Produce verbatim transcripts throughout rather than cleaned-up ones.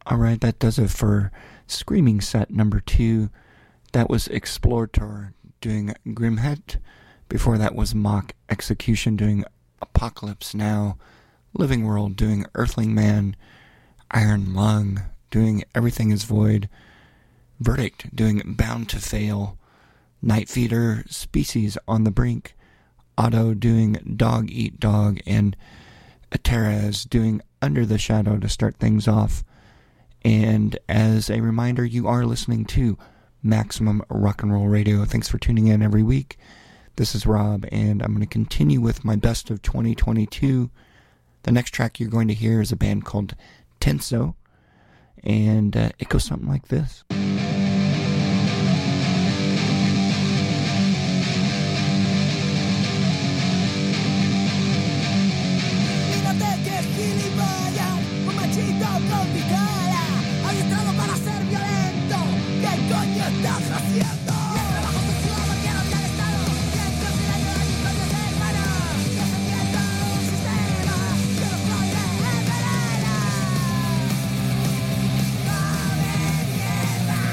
Alright, that does it for Screaming Set number two. That was Explorator doing Grimhet. Before that was Mock Execution doing Apocalypse Now. Living World doing Earthling Man. Iron Lung doing Everything is Void. Verdict doing Bound to Fail. Night Feeder, Species on the Brink. Otto doing Dog Eat Dog. And Ateraz doing Under the Shadow to start things off. And as a reminder, you are listening to Maximum Rock and Roll Radio. Thanks for tuning in every week. This is Rob, and I'm going to continue with my best of twenty twenty-two. The next track you're going to hear is a band called Tenso, and uh, it goes something like this. Tierra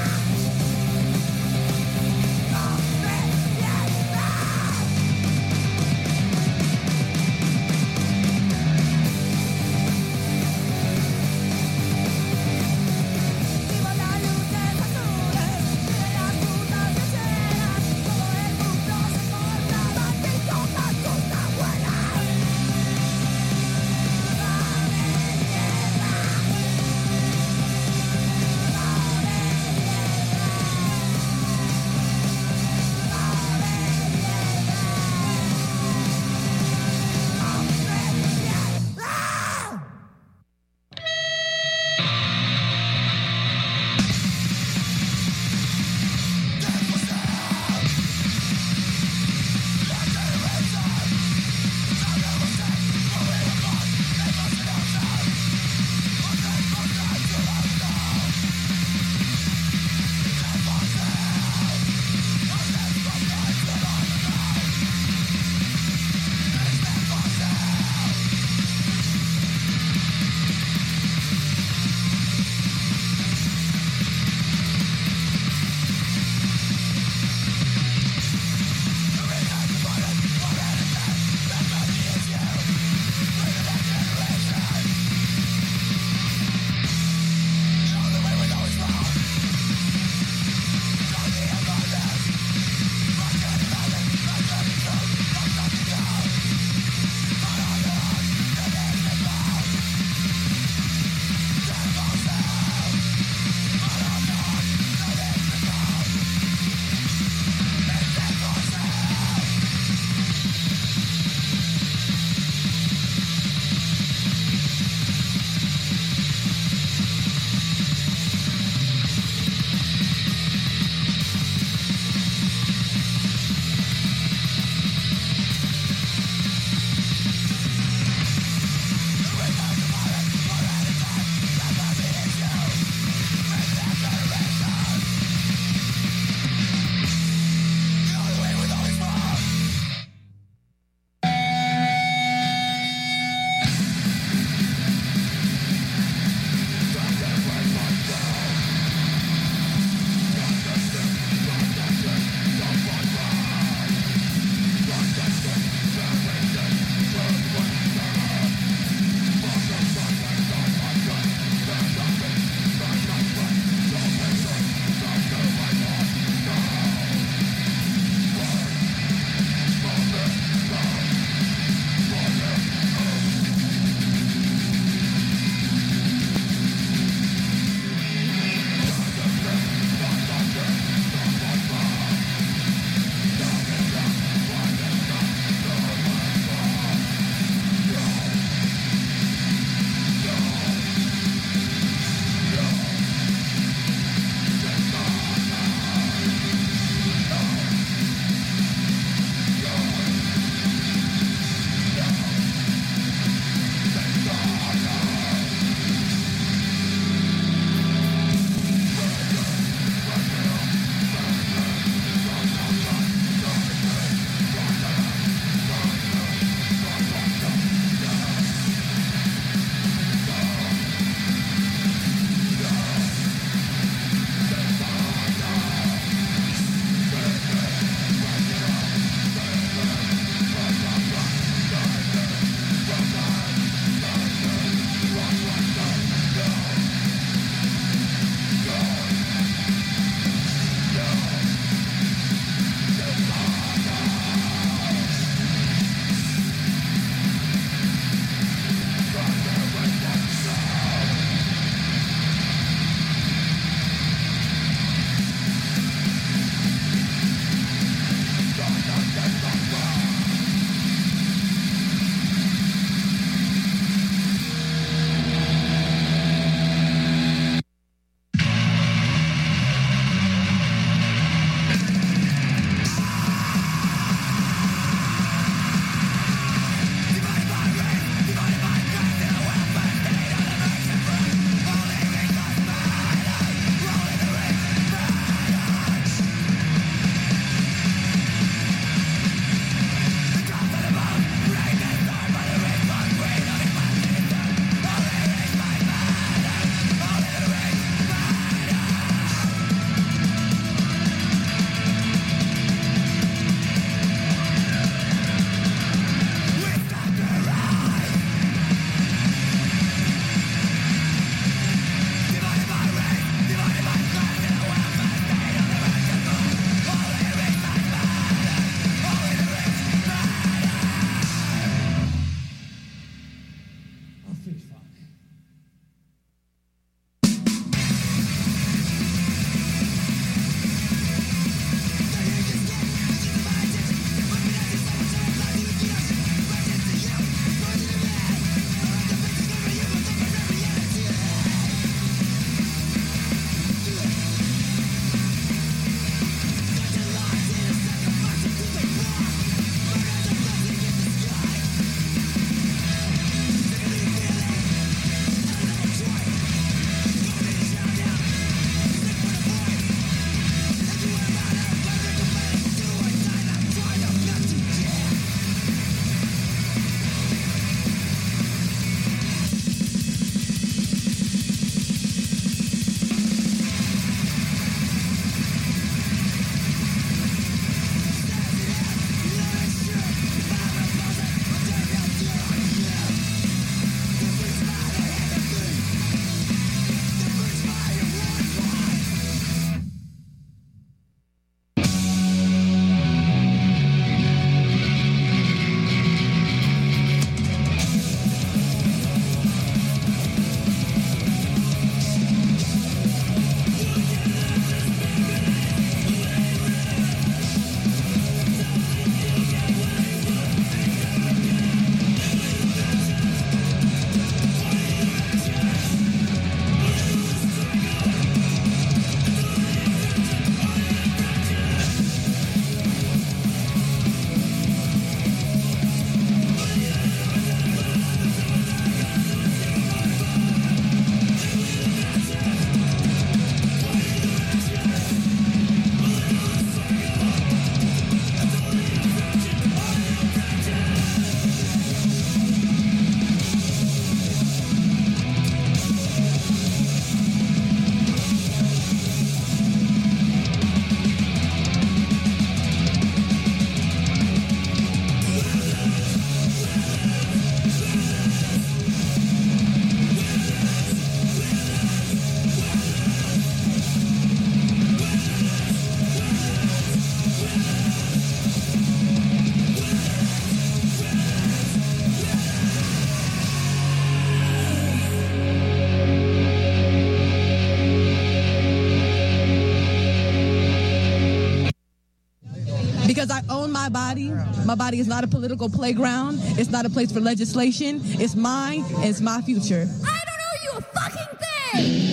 my body. My body is not a political playground. It's not a place for legislation. It's mine, and it's my future. I don't owe you a fucking thing!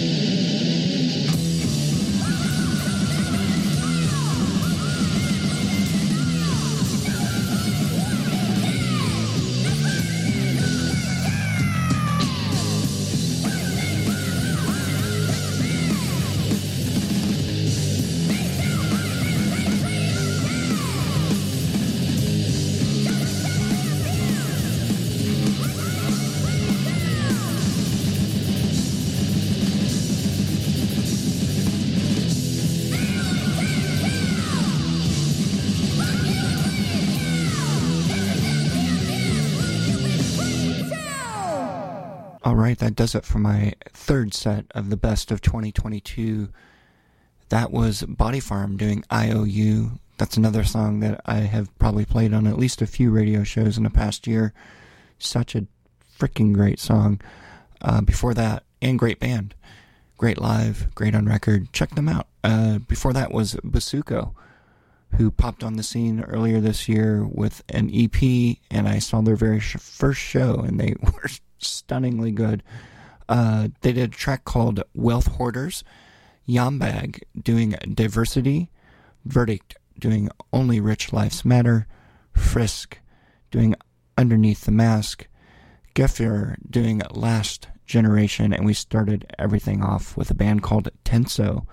All right, that does it for my third set of the best of twenty twenty-two. That was Body Farm doing I O U. That's another song that I have probably played on at least a few radio shows in the past year. Such a freaking great song. Uh, before that, and great band. Great live, great on record. Check them out. Uh, before that was Basuco, who popped on the scene earlier this year with an E P, and I saw their very sh- first show, and they were stunningly good. Uh, they did a track called Wealth Hoarders, Yombag doing Diversity, Verdict doing Only Rich Lives Matter, Frisk doing Underneath the Mask, Geffen doing Last Generation, and we started everything off with a band called Tenso.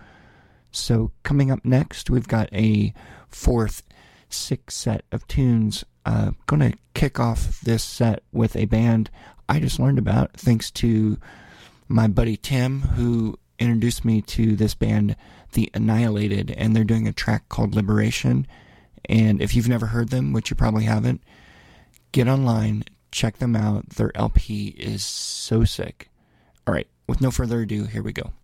So coming up next, we've got a fourth, sixth set of tunes. Uh, gonna kick off this set with a band I just learned about thanks to my buddy Tim, who introduced me to this band, The Annihilated, and they're doing a track called Liberation. And if you've never heard them, which you probably haven't, get online, check them out. Their L P is so sick. All right, with no further ado, here we go.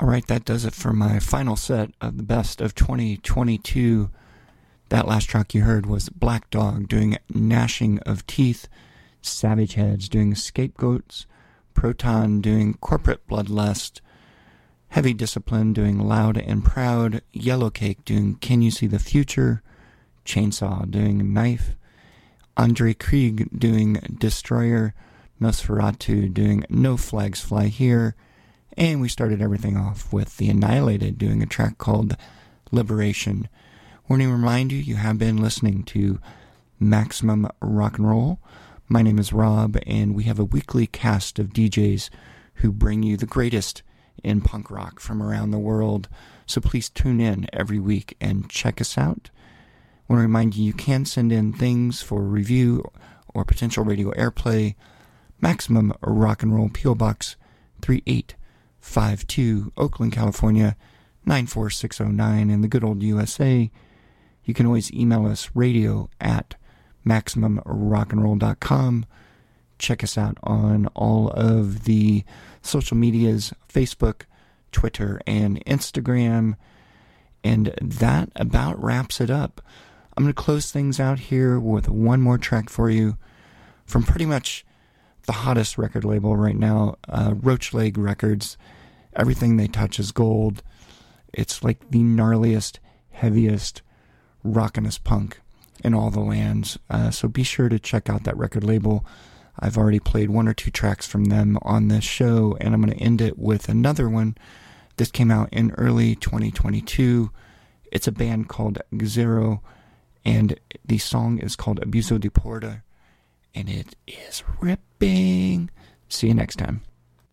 All right, that does it for my final set of the best of twenty twenty-two. That last track you heard was Black Dog doing Gnashing of Teeth, Savage Heads doing Scapegoats, Proton doing Corporate Bloodlust, Heavy Discipline doing Loud and Proud, Yellow Cake doing Can You See the Future, Chainsaw doing Knife, Andre Krieg doing Destroyer, Nosferatu doing No Flags Fly Here, and we started everything off with The Annihilated doing a track called Liberation. I want to remind you, you have been listening to Maximum Rock and Roll. My name is Rob, and we have a weekly cast of D Js who bring you the greatest in punk rock from around the world. So please tune in every week and check us out. I want to remind you, you can send in things for review or potential radio airplay. Maximum Rock and Roll, P O Box three eight five two, Oakland, California, nine four six oh nine in the good old U S A. You can always email us, radio at maximum rock and roll dot com. Check us out on all of the social medias, Facebook, Twitter, and Instagram. And that about wraps it up. I'm going to close things out here with one more track for you from pretty much the hottest record label right now, uh, Roach Leg Records. Everything they touch is gold. It's like the gnarliest, heaviest, rockinest punk in all the lands. Uh, so be sure to check out that record label. I've already played one or two tracks from them on this show, and I'm going to end it with another one. This came out in early twenty twenty-two. It's a band called Xero, and the song is called Abuso de Porta, and it is ripping. See you next time.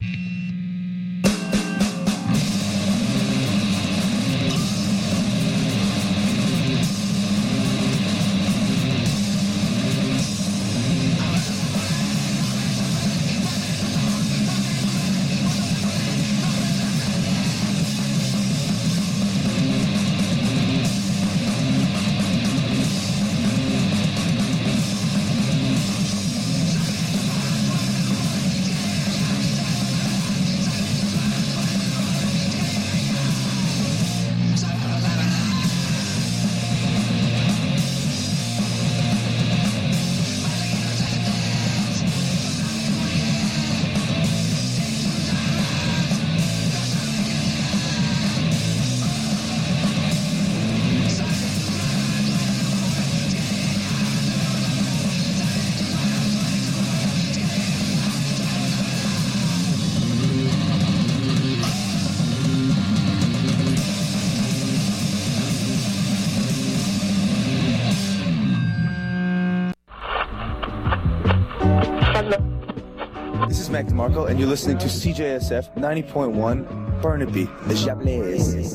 Mac DeMarco, and you're listening to C J S F ninety point one Burnaby, the Chablis.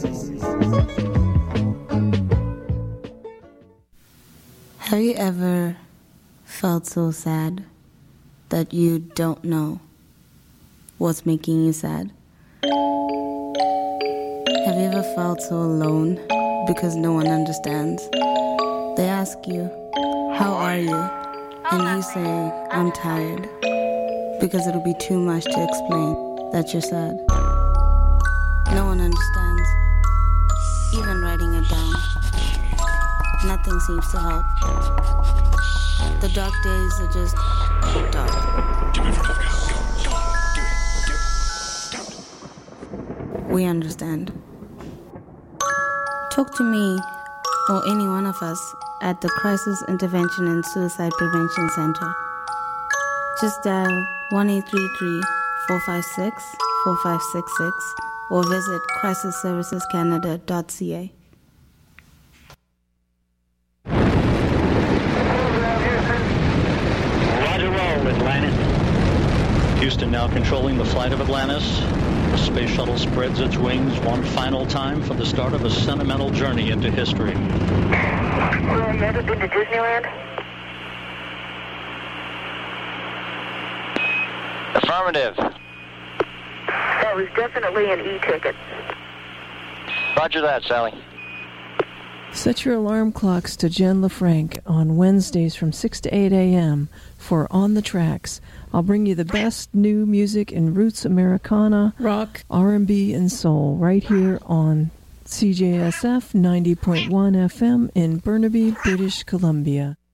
Have you ever felt so sad that you don't know what's making you sad? Have you ever felt so alone because no one understands? They ask you, how are you? And you say, I'm tired. Because it'll be too much to explain that you're sad. No one understands, even writing it down. Nothing seems to help. The dark days are just dark. We understand. Talk to me or any one of us at the Crisis Intervention and Suicide Prevention Center. Just dial one eight three three, four five six, four five six six or visit crisis services canada dot c a. Roger roll, Atlantis. Houston now controlling the flight of Atlantis. The space shuttle spreads its wings one final time for the start of a sentimental journey into history. Well, you ever been to Disneyland? Affirmative. That was definitely an E-ticket. Roger that, Sally. Set your alarm clocks to Jen LaFranc on Wednesdays from six to eight a.m. for On the Tracks. I'll bring you the best new music in roots Americana, rock, R and B, and soul right here on C J S F ninety point one F M in Burnaby, British Columbia.